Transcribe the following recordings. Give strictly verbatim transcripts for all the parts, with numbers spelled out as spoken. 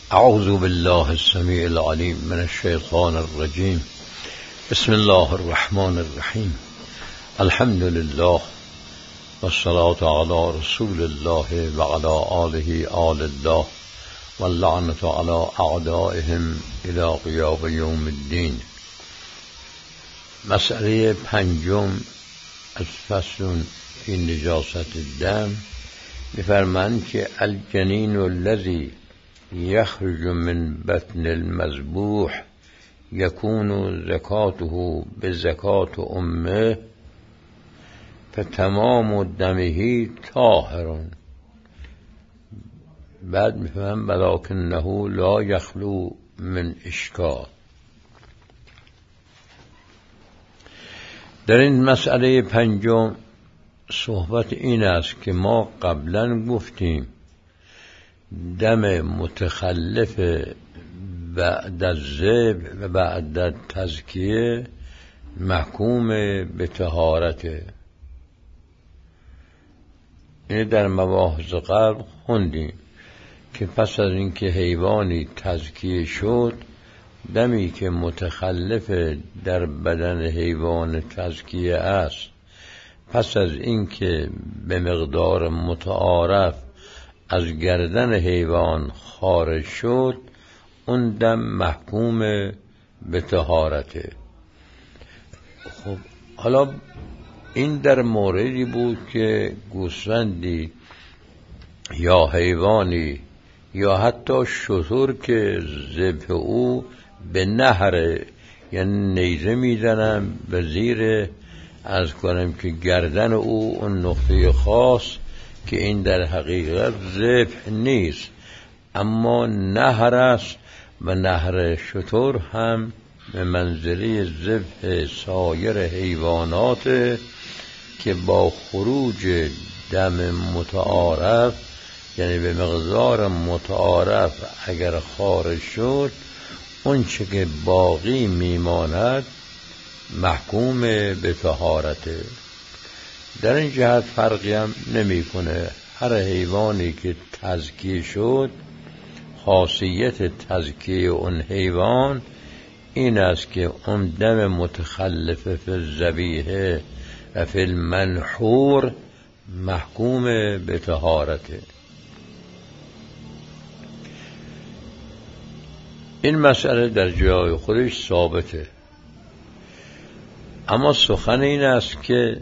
اعوذ بالله السمیع العلیم من الشیطان الرجیم. بسم الله الرحمن الرحیم. الحمد لله والصلاة علی رسول الله و علی آله آل الله واللعنة علی اعدائهم الی قیام یوم الدین. مسئله پنجم از فصل فی نجاست الدم می‌فرمایند که الجنین الذی یخرج من بطن المذبوح یکون زکاته بزکات امه فتمام دمه طاهر. بعد میفهم ولکنه لا یخلو من اشکال. در این مسئله پنجم صحبت این است که ما قبلا گفتیم دم متخلف بعد از ذبح و بعد از تزکیه محکوم به طهارته. این در مباحث قبل خوندیم که پس از اینکه حیوانی تزکیه شد، دمی که متخلف در بدن حیوان تزکیه است پس از اینکه به مقدار متعارف از گردن حیوان خارج شد، اون دم محکوم به طهارته. خب حالا این در موردی بود که گوسفندی یا حیوانی یا حتی شتر که ذبح او به نهر، یعنی نیزه میزنم به زیر از کنم که گردن او اون نقطه خاص که این در حقیقت ذبح نیست اما نهر است و نهر شتر هم به منزله ذبح سایر حیوانات که با خروج دم متعارف، یعنی به مقدار متعارف اگر خارج شد، اون چه که باقی میماند محکوم به طهارته. در این جهت فرقی هم نمی کنه. هر حیوانی که تزکیه شد، خاصیت تزکیه اون حیوان این است که اون دم متخلف فی الذبیحه و فی المنحور محکوم به طهارته. این مسئله در جای خودش ثابته، اما سخن این است که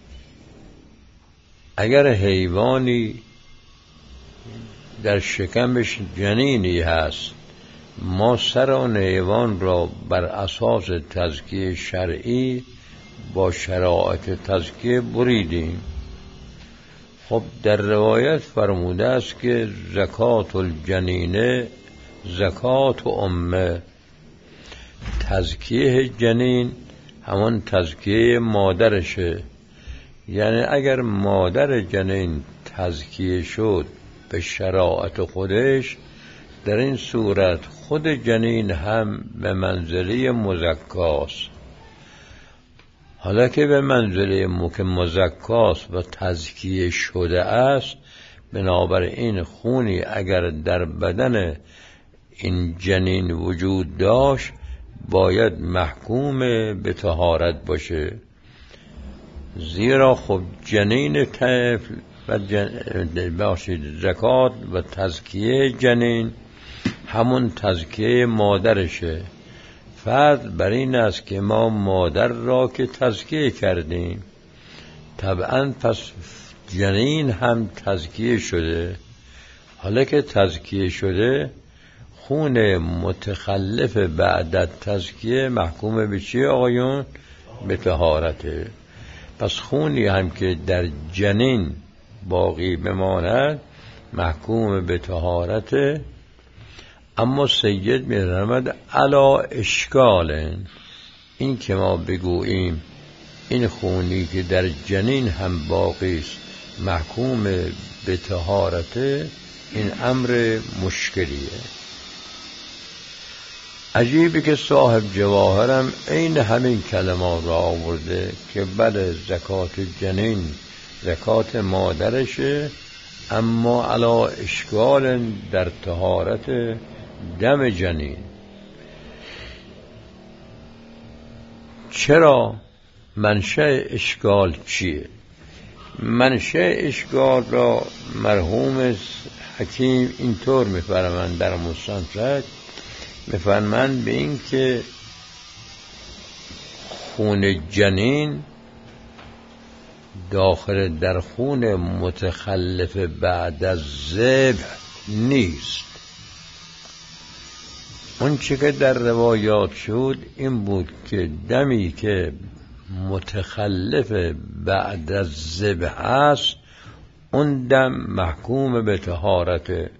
اگر حیوانی در شکمش جنینی هست، ما سر آن حیوان را بر اساس تزکیه شرعی با شرایط تزکیه بریدیم. خب در روایت فرموده است که زکات الجنینه زکات امه. تزکیه جنین همان تزکیه مادرشه، یعنی اگر مادر جنین تزکیه شد به شرایط خودش، در این صورت خود جنین هم به منزله مزکاست. حالا که به منزله مزکاست و تزکیه شده است، بنابراین خونی اگر در بدن این جنین وجود داشت باید محکوم به طهارت باشه، زیرا خب جنین طفل و جن... باشید زکات و تزکیه جنین همون تزکیه مادرشه. فرض بر این است که ما مادر را که تزکیه کردیم، طبعا پس جنین هم تزکیه شده. حالا که تزکیه شده، خون متخلف بعد از تزکیه محکوم به چی آقایون؟ به طهارته. پس خونی هم که در جنین باقی بماند محکوم به طهارته. اما سید می‌فرماید علا اشکال، این که ما بگوییم این خونی که در جنین هم باقی است محکوم به طهارته، این امر مشکلیه. عجیبه که صاحب جواهرم این همین کلمات را آورده که بله زکات جنین زکات مادرشه، اما علا اشکال در طهارت دم جنین. چرا؟ منشأ اشکال چیه؟ منشأ اشکال را مرحوم حکیم اینطور می‌فرمایند در مستدرک، می‌فرمایند به این که خون جنین داخل در خون متخلف بعد از ذبح نیست. اون چی که در روایات شد این بود که دمی که متخلف بعد از ذبح است اون دم محکوم به طهارته.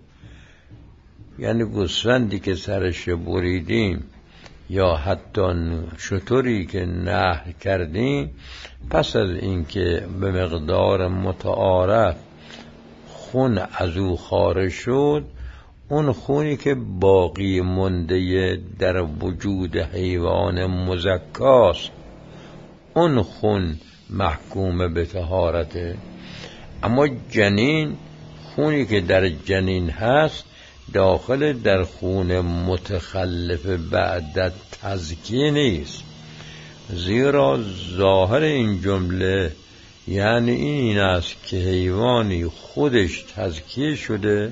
یعنی گوسفندی که سرش بریدیم یا حتی شتری که نحر کردیم، پس از اینکه به مقدار متعارف خون از او خارج شد، اون خونی که باقی مونده در وجود حیوان مزکاست اون خون محکوم به طهارته. اما جنین، خونی که در جنین هست داخل در خون متخلف بعد تزکیه نیست، زیرا ظاهر این جمله یعنی این است که حیوانی خودش تزکیه شده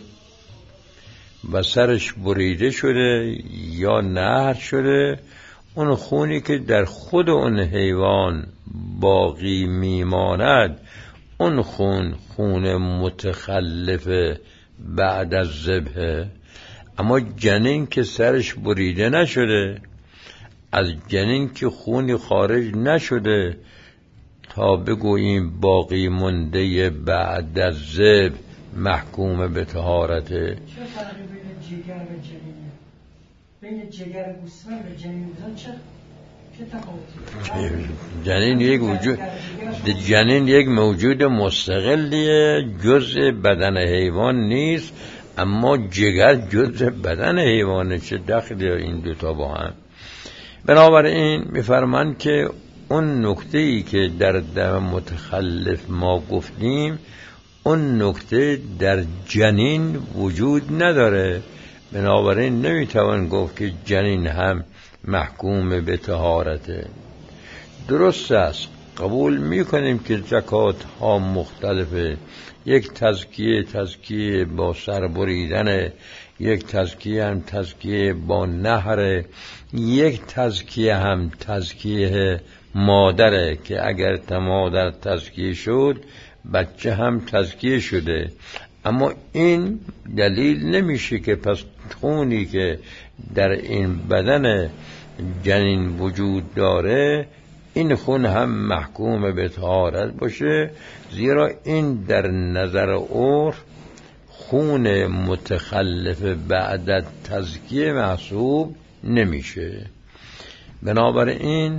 و سرش بریده شده یا نهر شده، اون خونی که در خود اون حیوان باقی میماند اون خون خون متخلف بعد از ذبح. اما جنین که سرش بریده نشده، از جنین که خونی خارج نشده تا بگوییم باقی مونده بعد از ذبح محکوم به طهارته. چه فرقی بین جگر و جنینه؟ بین جگر گوسفند و جنین چه چه تفاوتی؟ جنین یک وجود جنین یک موجود مستقلیه، جزء بدن حیوان نیست، اما جگر جزء بدن حیوانه. چه دخلی این دوتا با هم؟ بنابراین میفرمان که اون نکته‌ای که در دم متخلف ما گفتیم اون نکته در جنین وجود نداره، بنابراین نمیتوان گفت که جنین هم محکوم به طهارته. درست است، قبول میکنیم که زکات ها مختلفه، یک تزکیه تزکیه با سر بریدن، یک تزکیه هم تزکیه با نهر، یک تزکیه هم تزکیه مادره که اگر مادر تزکیه شد بچه هم تزکیه شده. اما این دلیل نمیشه که پس خونی که در این بدن جنین وجود داره این خون هم محکوم به طهارت باشه، زیرا این در نظر عرف خون متخلف بعد از تزکیه محسوب نمیشه. بنابراین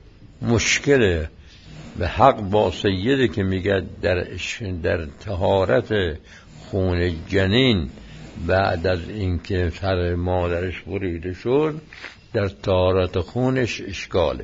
مشکل به حق با سیده که میگه در در طهارت خون جنین بعد از اینکه سر مادرش بریده شد در طهارت خونش اشکاله.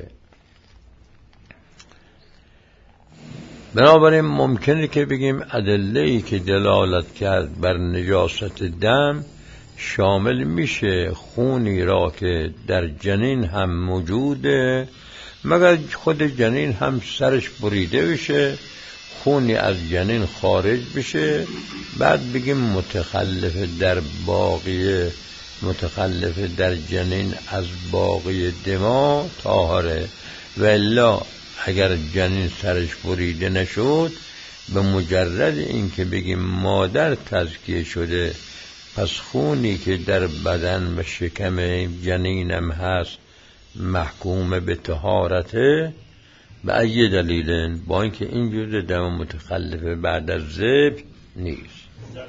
بنابراین ممکنه که بگیم ادله‌ای که دلالت کرد بر نجاست دم شامل میشه خونی را که در جنین هم موجوده، مگر خود جنین هم سرش بریده بشه، خونی از جنین خارج بشه، بعد بگیم متخلف در باقی متخلف در جنین از باقی دما طاهره. و الا اگر جنین سرش بریده نشد، به مجرد این که بگیم مادر تزکیه شده، پس خونی که در بدن و شکم جنینم هست محکوم به طهارته. به ای دلیل؟ با اینکه این جزء دم متخلف بعد از ذبح نیست.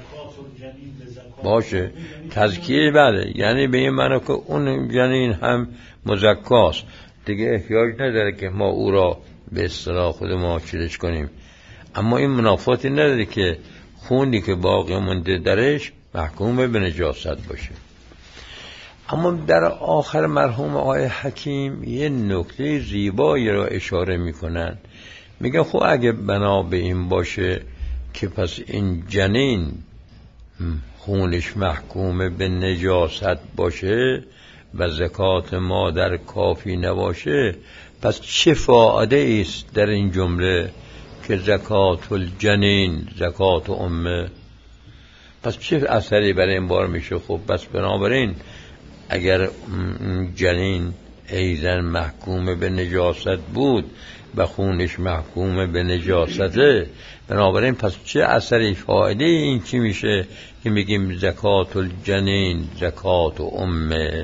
باشه تزکیه بله، یعنی به این معنی که اون جنین هم مزکاست دیگه، احتیاج نداره که ما او را به اصطلاح خود ما چیزش کنیم. اما این منافاتی نداره که خونی که باقی مونده درش محکوم به نجاست باشه. اما در آخر مرحوم آقای حکیم یه نکته زیبایی را اشاره میکنن، میگن خب اگه بنا به این باشه که پس این جنین خونش محکوم به نجاست باشه و زکات مادر کافی نباشه، پس چه فایده است در این جمله که زکات الجنین زکات امه؟ پس چه اثری برای این بار میشه؟ خب بس بنابراین اگر جنین ایزن محکوم به نجاست بود و خونش محکوم به نجاسته، بنابراین پس چه اثری فایده این چی میشه که میگیم زکات الجنین زکات امه؟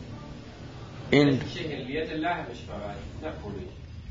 این علیت لحمش فقط نه خونش.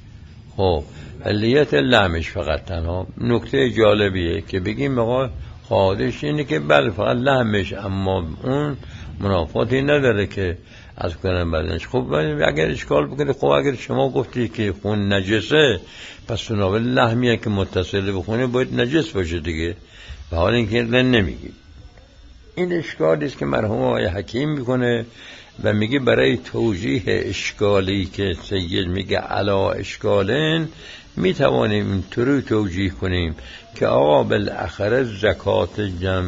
خب علیت لحمش فقط تنها. نکته جالبیه که بگیم آقا خواهدش اینه که بله فقط لحمش، اما اون منافاتی نداره که از کنن بدنش. خب اگر اشکال بکنه، خب اگر شما گفتی که خون نجسه، پس بنابراین لحمیه که متصل به خونه باید نجس باشه دیگه، و حال اینکه نمیگی. این اشکالی است که مرحوم آقای حکیم میکنه و میگه برای توجیه اشکالی که سید میگه علا اشکالن، میتوانیم اینطوری توجیه کنیم که آقا بالاخره زکات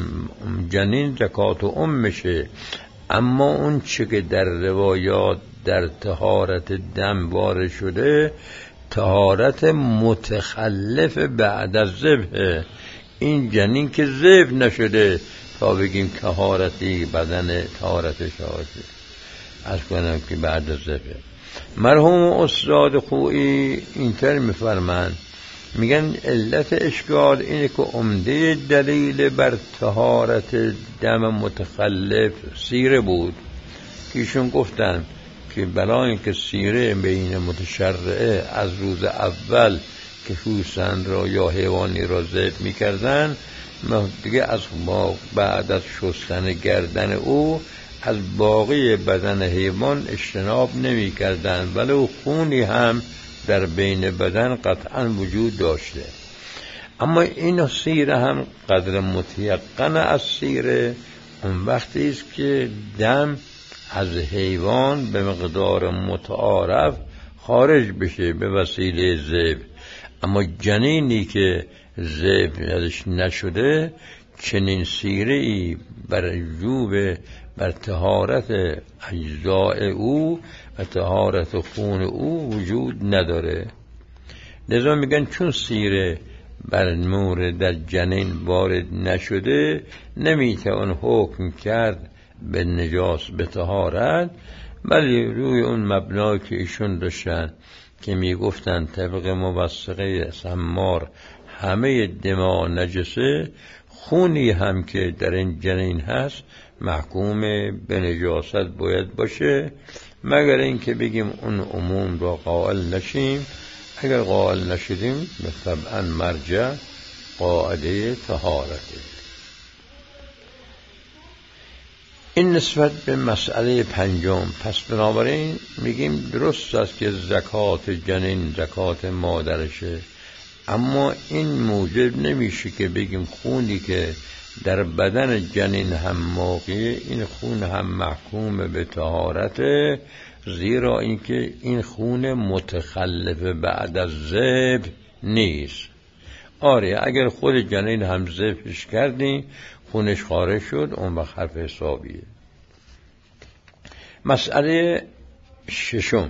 جنین زکات امشه، اما اون چه که در روایات در طهارت دم وارد شده طهارت متخلف بعد از ذبح، این جنین که ذبح نشده تا بگیم طهارتی بدن طهارتش هاشه، از کنم که بعد از ذبح. مرحوم استاد خویی اینطور میفرمند، میگن علت اشکال اینه که عمده دلیل بر طهارت دم متخلف سیره بود که ایشون گفتن که برای اینکه سیره بین متشرعه از روز اول که گوسفند را یا حیوانی را ذبح میکردن، دیگه از ما بعد از شستن گردن او از باقی بدن حیوان اجتناب نمی کردن، ولو خونی هم در بین بدن قطعا وجود داشته. اما این سیره هم قدر متیقن از سیره اون وقتی است که دم از حیوان به مقدار متعارف خارج بشه به وسیله ذبح. اما جنینی که ذبح ازش نشده، چنین سیره ای بر وجوب بر طهارت اجزاء او و طهارت خون او وجود نداره. لذا میگن چون سیره بر نور در جنین وارد نشده، نمیتوان حکم کرد به نجاس به طهارت، ولی روی اون مبنای که ایشون داشتن که میگفتن طبق موثقه سمار همه دماء نجسه، خونی هم که در این جنین هست محکوم به نجاست باید باشه، مگر اینکه بگیم اون عموم را قائل نشیم. اگر قائل نشدیم طبعا مرجع قاعده طهارته. این نسبت به مسئله پنجم. پس بنابراین میگیم درست است که زکات جنین زکات مادرشه، اما این موجب نمیشه که بگیم خونی که در بدن جنین هم موقع این خون هم محکوم به طهارته، زیرا اینکه این خون متخلف بعد از ذبح نیست. آره اگر خود جنین هم ذبحش کردیم خونش خارج شد، اون وقت حرف حسابیه. مسئله ششم،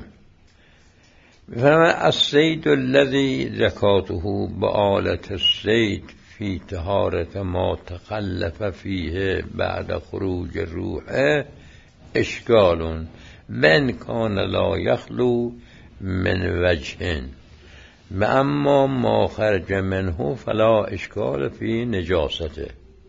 الصید الذی زکاته بآلة الصید فی طهارت ما تخلف فیه بعد خروج روح اشکال من کان لا یخلو من وجه و اما ما خرج منه فلا اشکال فی نجاسته.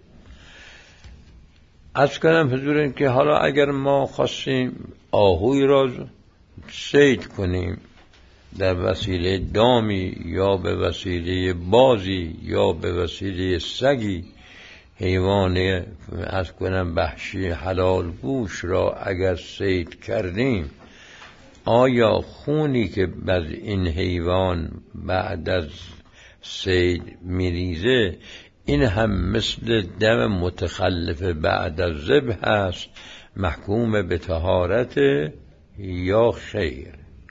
از کنم حضورین که حالا اگر ما خواستیم آهوی را صید کنیم در وسیله دامی یا به وسیله بازی یا به وسیله سگی، حیوان از کنم وحشی حلال گوش را اگر صید کردیم، آیا خونی که بر این حیوان بعد از صید میریزه این هم مثل دم متخلف بعد از ذبح است محکوم به طهارت یا خیر؟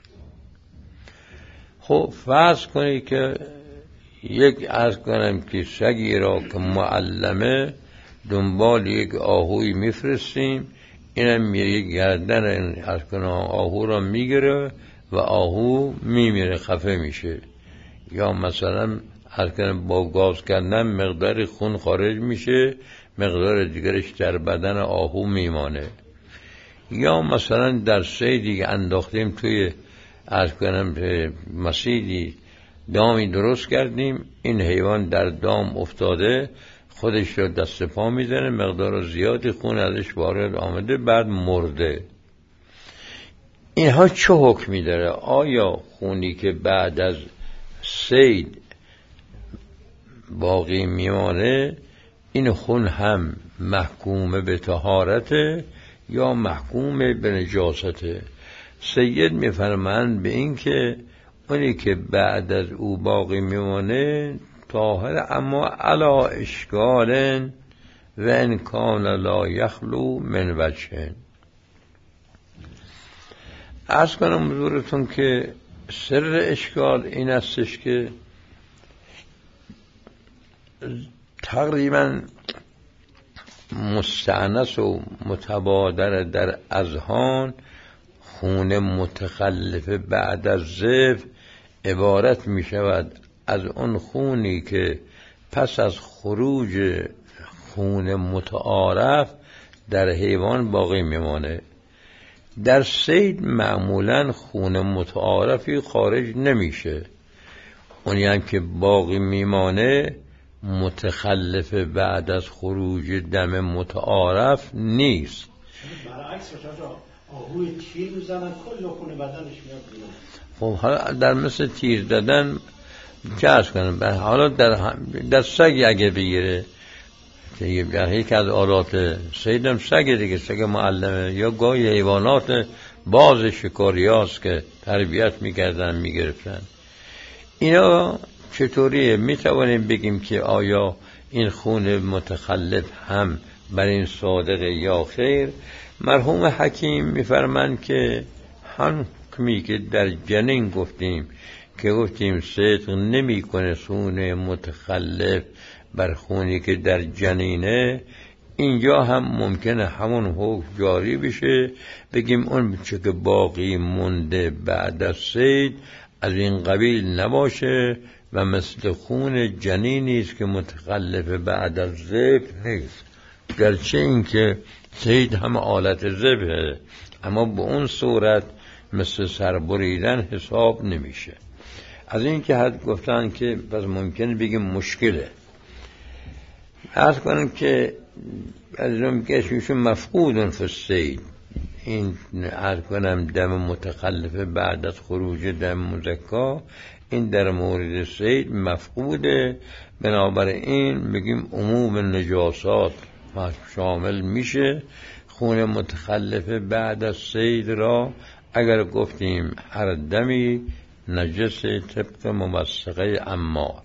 خب فرض کنی که یک عرض کنم که سگی را که معلمه دنبال یک آهوی میفرستیم، اینم میره گردن از کنه آهو را میگیره و آهو میمیره، خفه میشه. یا مثلا از کنه با گاز کردن مقدار خون خارج میشه، مقدار دیگرش در بدن آهو میمانه. یا مثلا در صیدی که انداختیم توی از کنم مسیدی دامی درست کردیم، این حیوان در دام افتاده، خودش رو دست پا میزنه، مقدار زیادی خون ازش وارد آمده، بعد مرده. اینها چه حکمی داره؟ آیا خونی که بعد از صید باقی میمانه این خون هم محکوم به طهارته یا محکوم به نجاسته؟ سید میفرمایند به این که اونی که بعد از او باقی میمانه طاهر، اما علا اشکال و ان کان لا یخلو من وجه. عرض کنم حضورتون که سر اشکال این استش که تقریبا مستأنس و متبادر در اذهان خون متخلف بعد از ذبح عبارت می شود از اون خونی که پس از خروج خون متعارف در حیوان باقی میمانه. در صید معمولا خون متعارفی خارج نمیشه، اونی هم که باقی میمانه متخلف بعد از خروج دم متعارف نیست. برعکس آهوی تیر میزنن کل خون بدنش میاد بیرون. خب حالا در مثل تیر دادن چه ارز کنم، حالا در, در سگ اگه بگیره که در یک از آلات صیدم سگ دیگه، سگ معلمه، یا گاهی حیوانات باز شکاری هاست که تربیت میکردن میگرفتن، اینا چطوریه؟ میتوانیم بگیم که آیا این خون متخلف هم بر این صادقه یا خیر؟ مرحوم حکیم میفرمند که هم حکمی که در جنین گفتیم که گفتیم صدق نمی کنه خون متخلف بر خونی که در جنینه، اینجا هم ممکنه همون حکم جاری بشه، بگیم اون چه که باقی مونده بعد از صید از این قبیل نباشه و مثل خون جنینی است که متخلف بعد از ذبح نیست. گرچه این که صید هم آلت ذبحه، اما به اون صورت مثل سربریدن حساب نمیشه. از این که حد گفتن که پس ممکنه بگیم مشکله. عرض کنم که از اون که اسمشون مفقودن فی الصید، این عرض کنم دم متخلف بعد از خروج دم مزکا، این در مورد صید مفقوده. بنابراین میگیم عموم نجاسات شامل میشه خون متخلف بعد از صید را، اگر گفتیم هر دمی نجس طبق موثقه اما.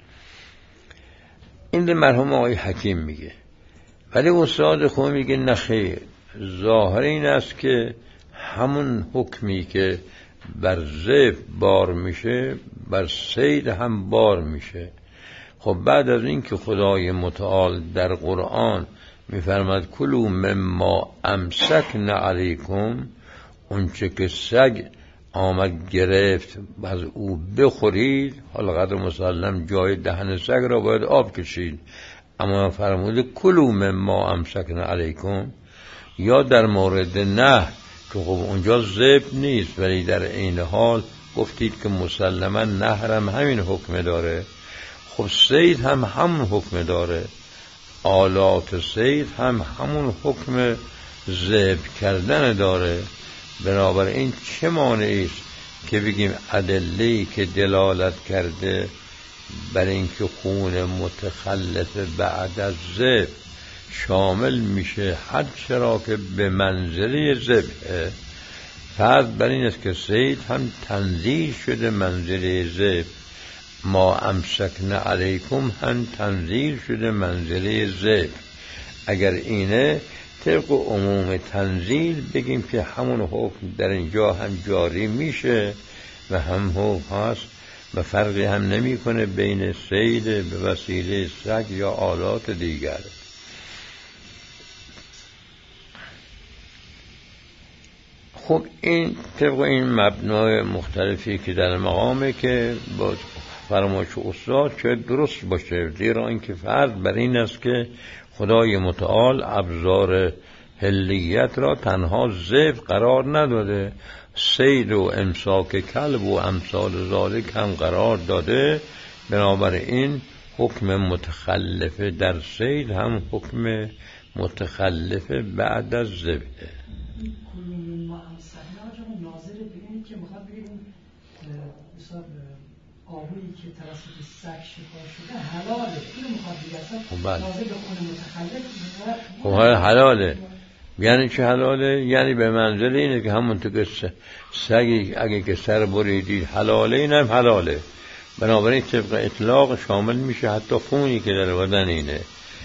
این در مرحوم آقای حکیم میگه، ولی استاد خود میگه نخیر، ظاهر این است که همون حکمی که بر ذبح بار میشه بر صید هم بار میشه. خب بعد از این که خدای متعال در قرآن میفرماد کلوا مما امسکن علیکم، اون چه که سگ آمد گرفت از او بخورید، حالا قدر مسلم جای دهن سگ را باید آب کشید، اما فرموده کلوا مما امسکن علیکم. یا در مورد نه که خب اونجا ذبح نیست، ولی در این حال گفتید که مسلما نهرم همین حکم داره، خب صید هم همون حکم داره، آلات صید هم همون حکم ذبح کردن داره. بنابراین چه مانعی است که بگیم ادله‌ای که دلالت کرده بر اینکه خون متخلف بعد از ذبح شامل میشه هر چرا که به منزله ذبح، فرض بر این است که صید هم تنزیل شده منزله ذبح، ما امسکن علیکم هم تنزیل شده منزله ذبح. اگر اینه طبق عموم تنزیل بگیم که همون حکم در اینجا هم جاری میشه و هم حکم هست و فرقی هم نمی کنه بین صید به وسیله سگ یا آلات دیگر. خب این طبق این مبنای مختلفی که در مقامه که با فرمایش استاد چه درست باشه، زیرا اینکه فرض بر این است که خدای متعال ابزار حلیت را تنها ذبح قرار نداده، صید و امساک کلب و امثال ذالک هم قرار داده. بنابراین حکم متخلف در صید هم حکم متخلف بعد از ذبح. کلون ما امسکنا ناظر به اینه که میخواد بگیم مثلا آبویی که توسط سگ شکار شده حلاله، اینو میخواد بگه اصلا ناظر به خون متخلف. خب حلاله یعنی چه حلاله؟ یعنی به منزل اینه که همونطور که سگی اگه که سر بریدی حلاله، اینم حلاله. بنابراین طبق اطلاق شامل میشه حتی خونی که در بدن اینه.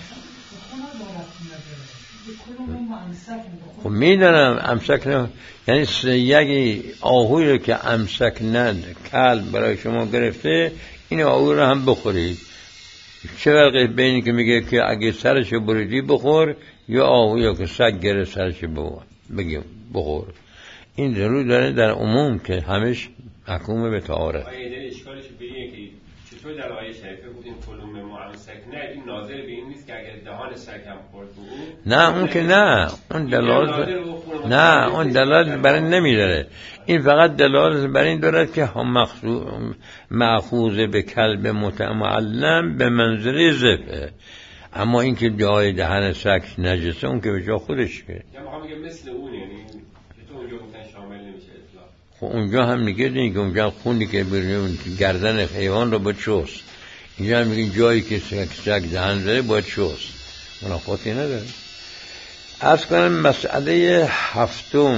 خب میدونم امسک نه، یعنی یکی آهوی رو که امسک ند کلب برای شما گرفته، این آهوی رو هم بخورید. چه فرقی بینی که میگه که اگه سرش بریدی بخور یا آهوی که سگ گرفت سرش بگیم بخور؟ این ضرور داره در عموم که همش محکوم به طهارت. آیه اشکالش به اینه که چطور در آیه شریفه بود این کلوم معمسک نه، این ناظر به این نیست که اگر دهان سگ هم خورد بود؟ نه اون که نه، اون دلالت نه اون دلالت بر این نمیداره. این فقط دلالت بر این دارد که هم مأخوذ به کلب متعلم به منزله ذبح. اما این که جای دهن سگ نجسه اون که به جا خودش که یا میخوام بگم مثل اون، یعنی تو اونجا گفتن شامل نمیشه اطلاق. خب اونجا هم میگه دیگه اونجا خونی که بریم گردن حیوان رو باید شست. اینجا هم میگه جایی که سگ دهن داره باید شست. منافاتی نداره. عرض کنم مسئله هفتم،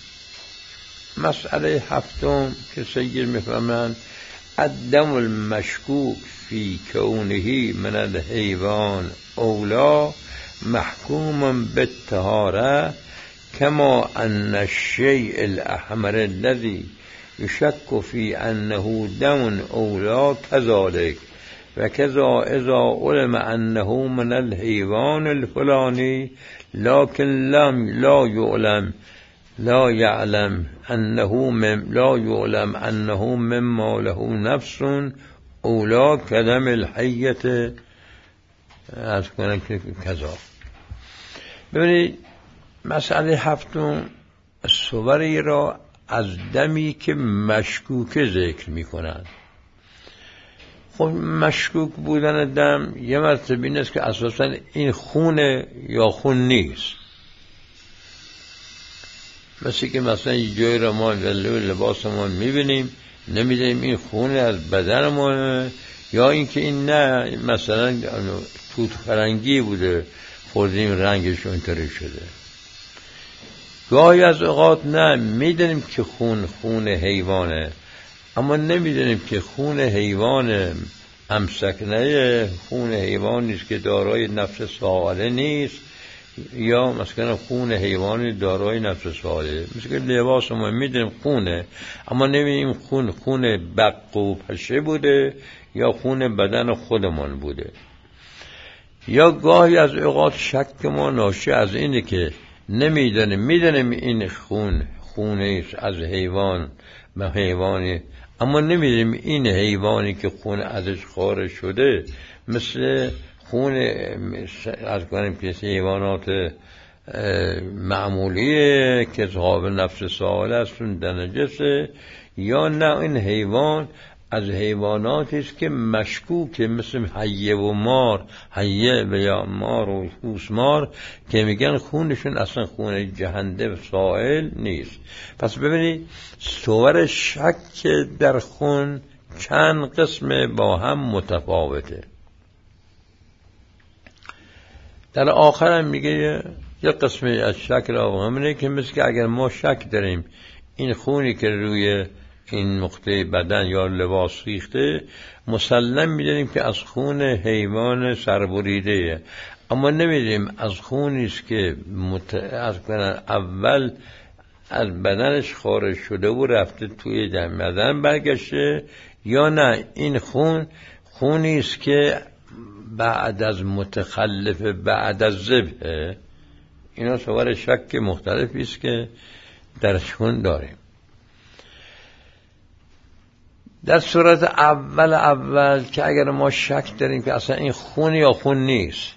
مسئله هفتم که سید میفهمند الدم المشکوک فی کونه من الحیوان اولا محکوم بالطهاره کما ان الشیء الاحمر الذي يشك في انه دم اولا كذلك وكذا اذا علم انه من الحيوان الفلاني لكن لم لا يعلم لا يعلم انه مم لا يعلم انه مما له نفس اولا کدم الحیت از کنم که کذا. ببینید مسئله هفتم صوری را از دمی که مشکوک ذکر می کنند. خب مشکوک بودن دم یه مرتبه این است که اساسا این خونه یا خون نیست. مثل که مثلا یه جایی را ما لباس ما میبینیم نمیدونیم این خون از بدن ما یا اینکه این نه مثلا توت فرنگی بوده خوردیم رنگش اینطوری شده. گاهی از اوقات نه میدونیم که خون خون حیوانه اما نمیدونیم که خون حیوان امسکنه خون حیوان نیست که دارای نفس سائله نیست یا مثلا خون حیوانی دارای نفس سائله. مثل که لباس ما میدونیم خونه اما نمیدونیم خون خون بق و پشه بوده یا خون بدن خودمان بوده. یا گاهی از اوقات شک ما ناشی از اینه که نمیدونیم میدونیم این خون خونه از حیوان به حیوانی اما نمیدونیم این حیوانی که خون ازش خارج شده مثل خون از کنیم که حیوانات معمولیه که صاحب نفس سائله هستن در نجسه یا نه این حیوان از حیواناتی است که مشکوکه مثل حیه و مار، حیه و یا مار و کوسمار که میگن خونشون اصلا خون جهنده و سائل نیست. پس ببینید صور شک در خون چند قسم با هم متفاوته. در آخر هم میگه یه قسمی از شک را همینه که مثل که اگر ما شک داریم این خونی که روی این نقطه بدن یا لباس ریخته مسلم میدونیم که از خون حیوان سربریده اما نمیدونیم از خونی است که مت... از اول از بدنش خارج شده و رفته توی بدن برگشته یا نه این خون خونی است که بعد از متخلف بعد از ذبح. اینا صور شک مختلفی است که درشون داریم. در صورت اول اول که اگر ما شک داریم که اصلا این خون یا خون نیست،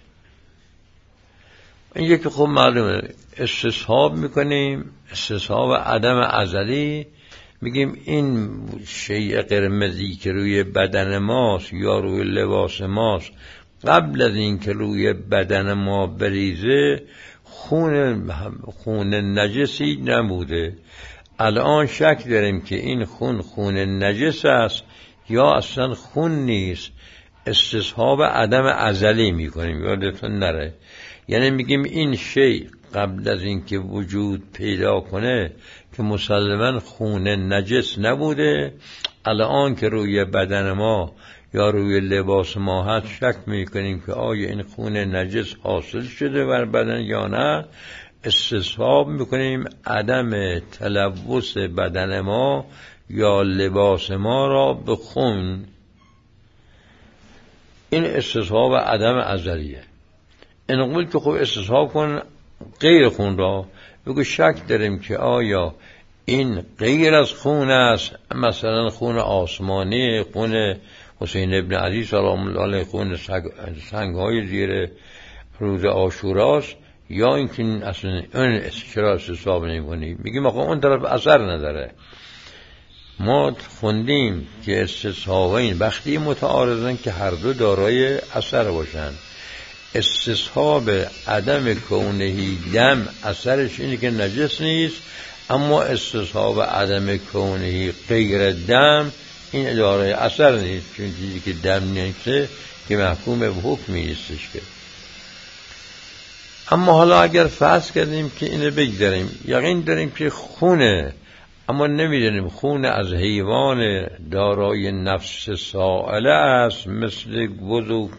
این یکی خوب معلومه، استصحاب میکنیم، استصحاب عدم ازلی، میگیم این شیء قرمزی که روی بدن ماست یا روی لباس ماست قبل از این که روی بدن ما بریزه خون خون نجسی نبوده. الان شک داریم که این خون خون نجس است یا اصلا خون نیست، استصحاب عدم ازلی میکنیم، یادتون نره. یعنی میگیم این شیء قبل از این که وجود پیدا کنه که مسلماً خون نجس نبوده، الان که روی بدن ما یا روی لباس ما هست شک میکنیم که آیا این خون نجس حاصل شده بر بدن یا نه، استصحاب میکنیم عدم تلوث بدن ما یا لباس ما را به خون. این استصحاب عدم ازلیه. این قول که خوب استصحاب کن غیر خون را، بگو شک داریم که آیا این غیر از خون است، مثلا خون آسمانی، خون حسین ابن علی سلام الله علیه، خون سنگ های زیر روز عاشوراست، یا اینکه اصلا اون چرا استصحاب نمی‌کنی؟ میگیم آقا اون طرف اثر نداره. ما خوندیم که استصحابین وقتی متعارضن که هر دو دارای اثر باشن. استصحاب عدم کونهی دم اثرش اینه که نجس نیست، اما استصحاب عدم کونهی غیر دم این دارای اثر نیست، چون چیزی که دم نیسته که محکوم به حکمی نیستش که. اما حالا اگر فرض کردیم که اینو بگذاریم، یقین داریم که خونه، اما نمیدونیم خون از حیوان دارای نفس سائله است، مثل گوز و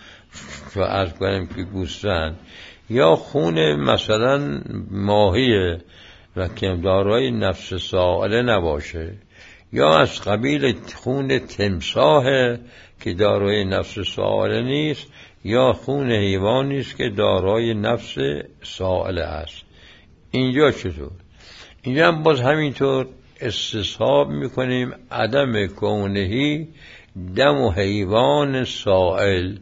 از کنیم که گوسفند، یا خون مثلا ماهیه و که دارای نفس سائله نباشه، یا از قبیل خون تمساح که دارای نفس سائله نیست، یا خون حیوانی است که دارای نفس سائله است. اینجا چطور؟ اینجا هم باز همینطور استصحاب میکنیم عدم کونهی دم و حیوان سائل.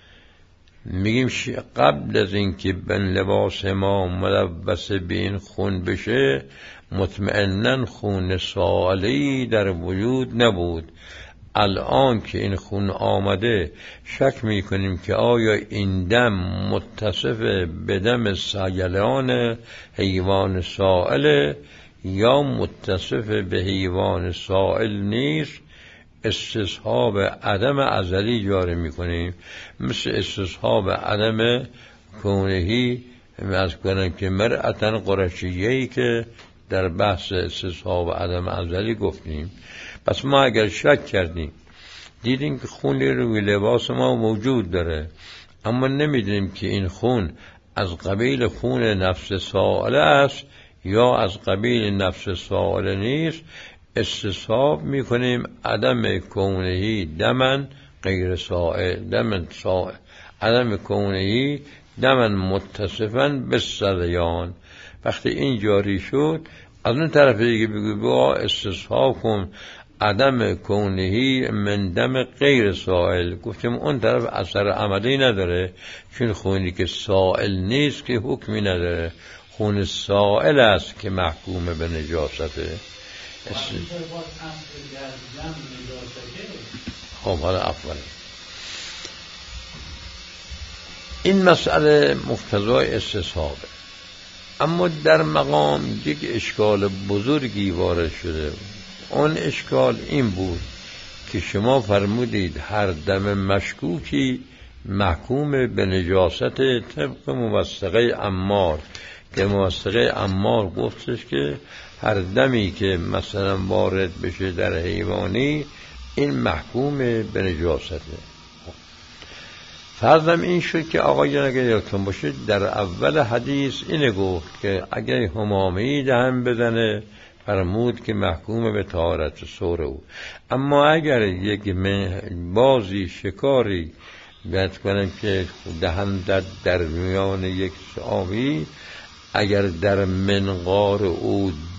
میگیم قبل از اینکه بن لباس ما ملوث به این خون بشه مطمئناً خون سائلی در وجود نبود. الان که این خون آمده شک میکنیم که آیا این دم متصف به دم سیلان حیوان سائل یا متصف به حیوان سائل نیست. استصحاب عدم ازلی جاری میکنیم، مثل استصحاب عدم کونهی از کنم که مرأتن قرشیهی که در بحث استصحاب عدم ازلی گفتیم. پس ما اگر شک کردیم دیدیم که خونی روی لباس ما موجود داره، اما نمیدونیم که این خون از قبیل خون نفس سائله است یا از قبیل نفس سائله نیست، استصحاب میکنیم عدم کونهی دمن غیر سائل، دمن سائل، عدم کونهی دمن متصفن به سلیان. وقتی این جاری شد از اون طرف دیگه بگو با استصحاب کن عدم کونهی من دم غیر سائل. گفتیم اون طرف اثر عملی نداره، چون خونی که سائل نیست که حکمی نداره، خون سائل است که محکوم به نجاسته. خب حالا افضل این مسئله مقتضای استصحابه. اما در مقام یک اشکال بزرگی وارد شده. اون اشکال این بود که شما فرمودید هر دم مشکوکی محکوم به نجاست طبق موثقه عمار، که موثقه عمار گفتش که هر دمی که مثلا وارد بشه در حیوانی این محکوم به نجاسته. فرضم این شد که آقایان اگر یادتون باشه در اول حدیث اینه گفت که اگر همامی دهن بزنه فرمود که محکوم به طهارت سور او. اما اگر یک بازی شکاری بیاد کنم که دهن در, در میان یک آبی اگر در منقار او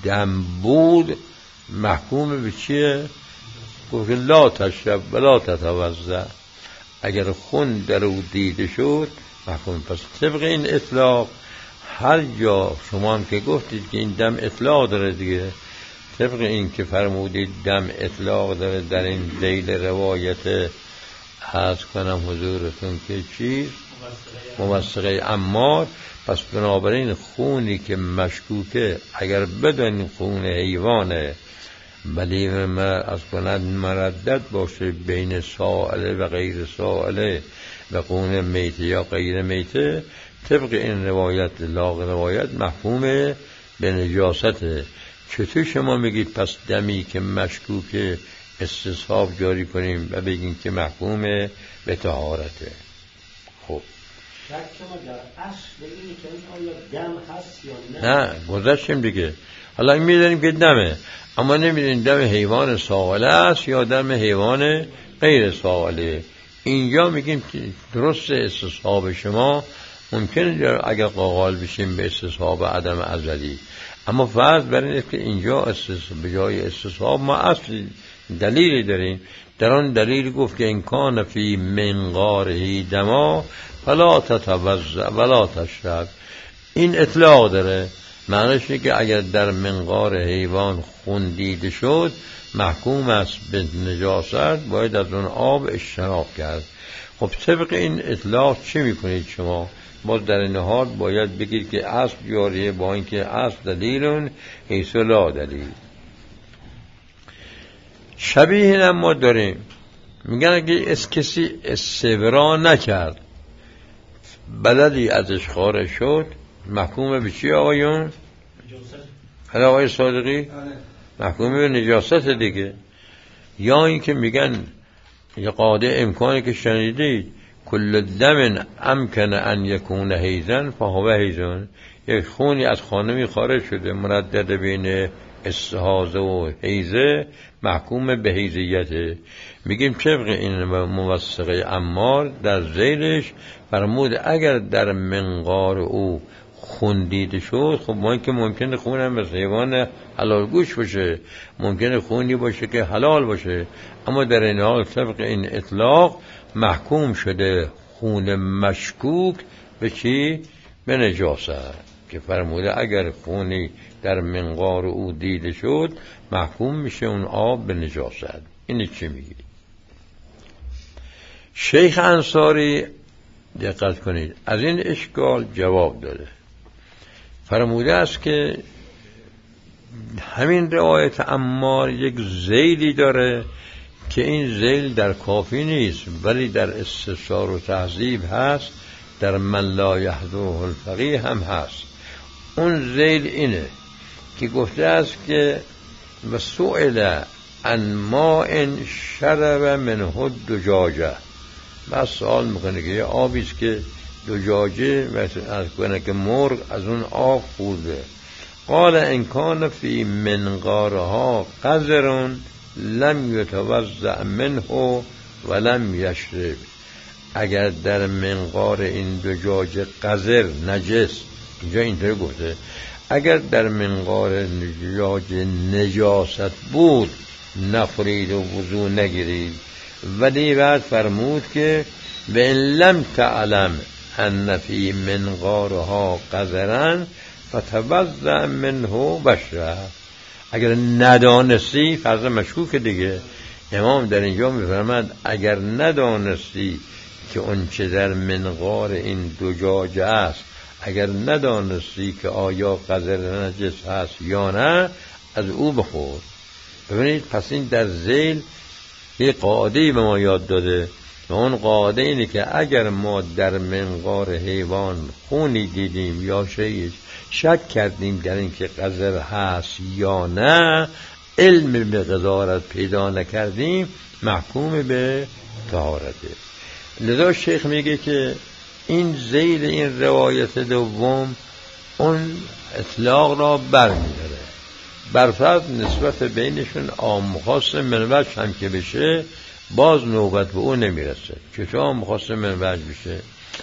دم بود محکوم به چیه؟ گفت لا تشرب ولا تتوضا، اگر خون در او دیده شد محکوم. پس طبق این اطلاق هر جا شما هم که گفتید که این دم اطلاق داره دیگه، طبق این که فرمودید دم اطلاق داره در این ذیل روایت عرض کنم حضورتون که چیز موثقه عمار، پس بنابراین خونی که مشکوکه اگر بدون خون حیوانه ولی از کند مردد باشه بین سائله و غیر سائله و خون میته یا غیر میته، طبق این روایت لاغ روایت محکومه به نجاسته. چطور شما میگید پس دمی که مشکوکه استصحاب جاری کنیم و بگیم که محکومه به طهارته؟ خب شک شما در اصل اینی که این آیا دم هست یا نه؟ نه گذاشتیم دیگه. حالا میدونیم که دمه، اما نمیدونیم دم حیوان سائله است یا دم حیوان غیر سائله. اینجا میگیم که درست استصحاب شما ممکنه اگر قاقال بشیم به استصحاب عدم ازلی، اما فرض بر اینه که اینجا به جای استصحاب ما اصل دلیلی داریم. در آن دلیل گفت که این کان فی منقاره دما فلا تتوضا ولا تشرب. این اطلاق داره، معنیش اینه که اگر در منقار حیوان خون دیده شد محکوم است به نجاست، باید از اون آب اجتناب کرد. خب طبق این اطلاق چی میکنید شما؟ باز در این حال باید بگید که اصل جاریه با اینکه اصل دلیلون حیث لا دلیل. شبیه این هم ما داریم، میگن اگه از کسی استبرا نکرد بلدی ازش خارج شد محکومه به چی آقایون؟ حالا آقای صادقی محکومه به نجاست دیگه. یا این که میگن یه قاعده امکانی که شنیدید کل دم امکن ان یکون حیزن فهو حیزن، یک خونی از خانمی خارج شده مردد بین استحاضه و حیزه محکوم به حیزیته. میگیم طبق این موثقه عمار در ذیلش فرمود اگر در منقار او خون دیده شد، خب ما که ممکنه خون هم از حیوان حلال گوش باشه، ممکنه خونی باشه که حلال باشه، اما در این حال طبق این اطلاق محکوم شده خون مشکوک به چی؟ به نجاست، که فرموده اگر خونی در منقار او دیده شد محکوم میشه اون آب به نجاست. این چی میگی؟ شیخ انصاری دقت کنید از این اشکال جواب داده، فرموده است که همین روایت عمار یک ذیلی داره که این ذیل در کافی نیست ولی در استفسار و تهذیب هست، در من لا یحضره الفقیه هم هست. اون ذیل اینه که گفته است که و سئل عن ماء شرب منه الدجاجه، بعد سوال میکنه که یه آبی است که دجاجه مثلا کنه که مرغ از اون آب خورده. قال ان کان فی منقارها قذر لم یتوضأ منه ولم یشرب، اگر در منقار این دجاجه قذر نجس، اینجا اینطوری گفته اگر در منقار دجاجه نجاست بود نخورید و وضو نگیرید، ولی بعد فرمود که به ان لم تعلم ان فی منقارها قذرا فتوضأ منه بشرا، اگر ندانستی فرض مشکوک دیگه. امام در اینجا میفرماد اگر ندانستی که اون چه در منقار این دجاجه است، اگر ندانستی که آیا قذر نجس هست یا نه، از او بخور. ببینید پس این در ذیل یه قاعده‌ای به ما یاد داده و اون قاعده اینه که اگر ما در منقار حیوان خونی دیدیم یا شیش شک کردیم در این که قذر هست یا نه، علم به قذارت پیدا نکردیم، محکوم به طهارته. لذا شیخ میگه که این ذیل این روایت دوم اون اطلاق را برمیداره، برفرض نسبت بینشون عام خاص منوج هم که بشه باز نوبت به اون نمیرسه. چطور عام خاص منوج بشه؟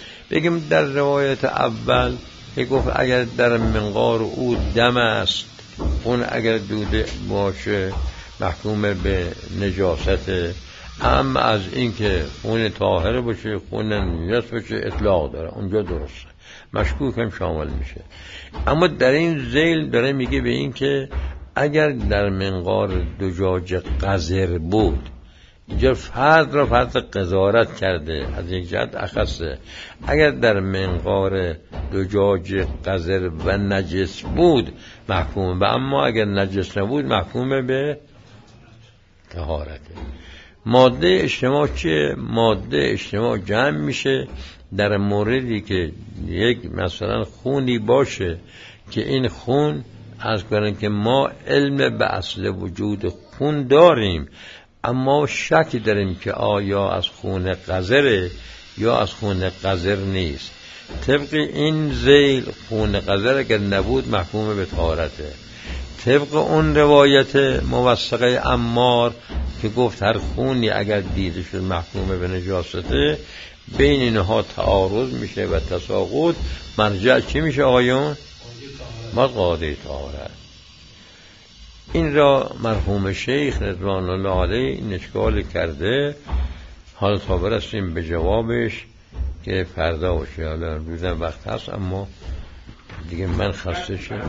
بگیم در روایت اول که گفت اگر در منقار او دم است خون اگر دوده باشه محکوم به نجاست، اما از این که خون طاهر باشه خون نجس باشه اطلاق داره، اونجا درسته، مشکوک هم شامل میشه. اما در این ذیل داره میگه به این که اگر در منقار دجاج قذر بود، اینجا فرد را فرد قذارت کرده، از یک جهت اخصه. اگر در منقار دجاج قذر و نجس بود محکوم به، اما اگر نجس نبود محکوم به طهارته. ماده اجتماع چیه؟ ماده اجتماع جمع میشه در موردی که یک مثلا خونی باشه که این خون از کنن که ما علم به اصل وجود خون داریم، اما شک داریم که آیا از خون قذره یا از خون قذر نیست. طبق این ذیل خون قذر اگر نبود محکوم به طهارته. طبق اون روایت موثقه عمار که گفت هر خونی اگر دیده شد محکوم به نجاسته، بین اینها تعارض میشه و تساقط، مرجع چی میشه آقایون؟ ما قاعده طهارت. این را مرحوم شیخ رضوان الله علیه این اشکال کرده. حالا تا برسیم به جوابش که فردا باشه، حالا روزم وقت هست، اما دیگه من خسته شدم.